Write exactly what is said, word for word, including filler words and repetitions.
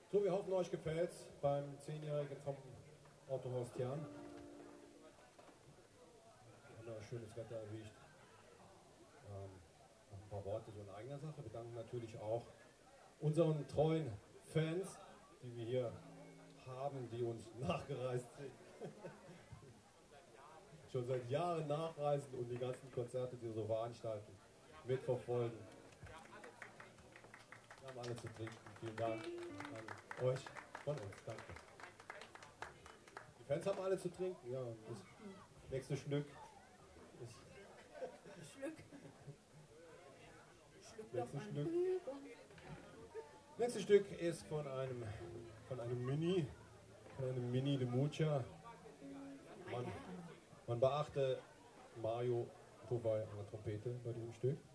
So, wir hoffen, euch gefällt's beim zehnjährigen vom Autohaus Tian. Wir haben ja schönes Wetter erwischt. Ähm, noch ein paar Worte so in eigener Sache. Wir danken natürlich auch unseren treuen Fans, die wir hier haben, die uns nachgereist sind. Schon seit Jahren nachreisen und die ganzen Konzerte, die wir so veranstalten, mitverfolgen. Wir haben alle zu trinken. Vielen Dank an euch von uns. Danke. Die Fans haben alle zu trinken. Ja, das nächste Stück ist. Schluck. Schluck Nächstes doch Stück. an. Nächstes Stück ist von einem von einem Mini, von einem Mini de Mucha. Man, man beachte Mario Tobay an der Trompete bei diesem Stück.